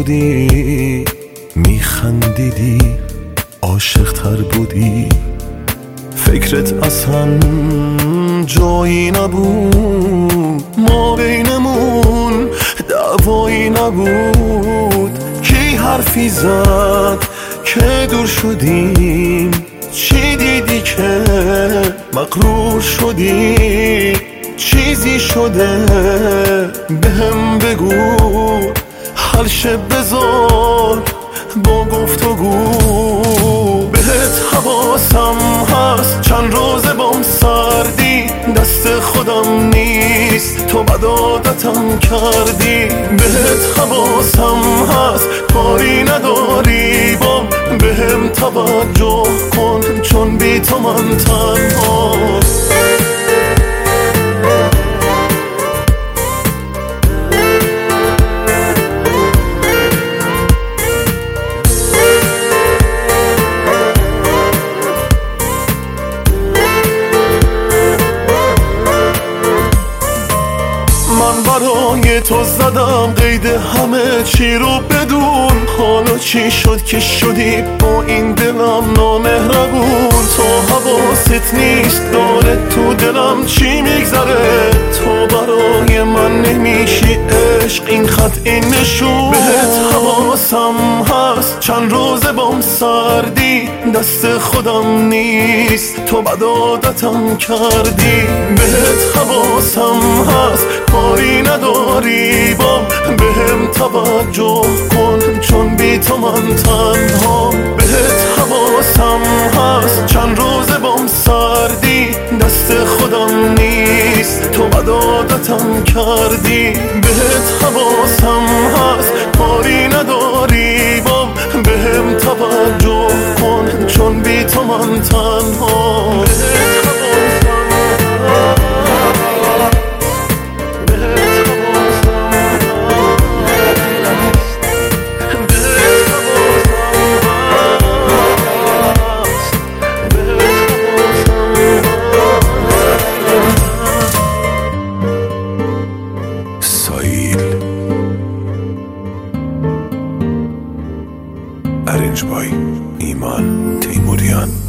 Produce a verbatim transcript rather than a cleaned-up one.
بودی میخندیدی عاشق تر بودی، فکرت اصلا جایی نبود، ما بینمون دعوایی نبود. کی حرفی زد که دور شدیم؟ چی دیدی که مغرور شدی؟ چیزی شده بهم بگو، حل شه بذار با گفتگو. بهت حواسم هست چند روزه بام سردی، دست خودم نیست تو بد عادتم کردی. بهت حواسم هست کاری نداری بام، بهم توجه کن چون بی تو من تنها. من برای تو زدم قید همه چی رو بدون، حالا چی شد که شدی با این دلم نامهربون؟ تو حواست نیست داره تو دلم چی میگذره، تو برای من نمیشی عشق این خط این نشون. بهت حواسم هست چند روزه بام سردی، دست خودم نیست تو بد عادتم کردی. بهت حواسم هست کاری نداری بام، بهم توجه کن چون بی تو من تنها. بهت حواسم هست چند روزه بام سردی، دست خودم نیست تو بد عادتم کردی. بهت حواسم هست کاری نداری بام، بهم توجه کن چون بی تو من تنها. ارنج بای ایمان تیموریان.